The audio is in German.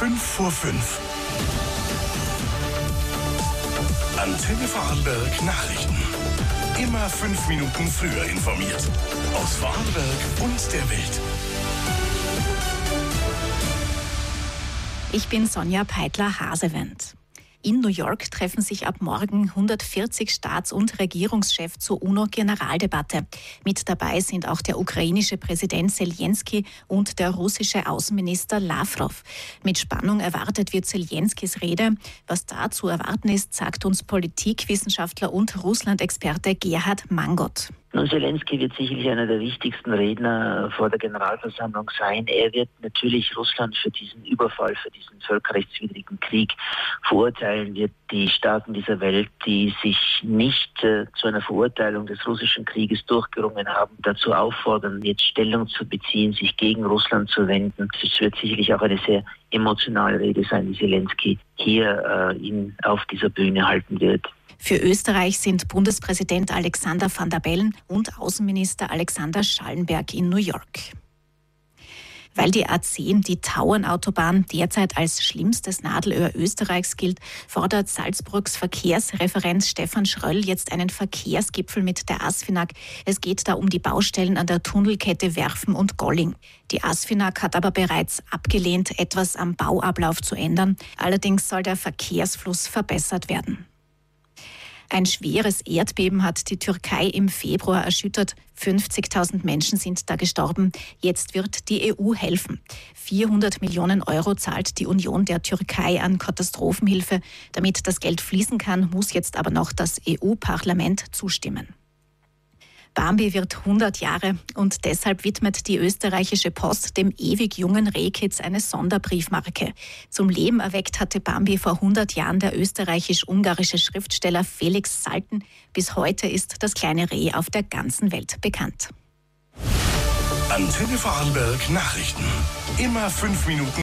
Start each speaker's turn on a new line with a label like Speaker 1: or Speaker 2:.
Speaker 1: 5:05. Antenne Vorarlberg Nachrichten. Immer 5 Minuten früher informiert. Aus Vorarlberg und der Welt.
Speaker 2: Ich bin Sonja Peitler-Hasewend. In New York treffen sich ab morgen 140 Staats- und Regierungschefs zur UNO-Generaldebatte. Mit dabei sind auch der ukrainische Präsident Selenskyj und der russische Außenminister Lawrow. Mit Spannung erwartet wird Zelenskys Rede. Was da zu erwarten ist, sagt uns Politikwissenschaftler und Russland-Experte Gerhard Mangot.
Speaker 3: Nun, Selenskyj wird sicherlich einer der wichtigsten Redner vor der Generalversammlung sein. Er wird natürlich Russland für diesen Überfall, für diesen völkerrechtswidrigen Krieg verurteilen, wird die Staaten dieser Welt, die sich nicht zu einer Verurteilung des russischen Krieges durchgerungen haben, dazu auffordern, jetzt Stellung zu beziehen, sich gegen Russland zu wenden. Es wird sicherlich auch eine sehr emotionale Rede sein, die Selenskyj hier auf dieser Bühne halten wird.
Speaker 2: Für Österreich sind Bundespräsident Alexander Van der Bellen und Außenminister Alexander Schallenberg in New York. Weil die A10, die Tauernautobahn, derzeit als schlimmstes Nadelöhr Österreichs gilt, fordert Salzburgs Verkehrsreferent Stefan Schröll jetzt einen Verkehrsgipfel mit der ASFINAG. Es geht da um die Baustellen an der Tunnelkette Werfen und Golling. Die ASFINAG hat aber bereits abgelehnt, etwas am Bauablauf zu ändern. Allerdings soll der Verkehrsfluss verbessert werden. Ein schweres Erdbeben hat die Türkei im Februar erschüttert. 50.000 Menschen sind da gestorben. Jetzt wird die EU helfen. 400 Millionen Euro zahlt die Union der Türkei an Katastrophenhilfe. Damit das Geld fließen kann, muss jetzt aber noch das EU-Parlament zustimmen. Bambi wird 100 Jahre und deshalb widmet die österreichische Post dem ewig jungen Rehkitz eine Sonderbriefmarke. Zum Leben erweckt hatte Bambi vor 100 Jahren der österreichisch-ungarische Schriftsteller Felix Salten. Bis heute ist das kleine Reh auf der ganzen Welt bekannt.
Speaker 1: Antenne Vorarlberg Nachrichten. Immer 5 Minuten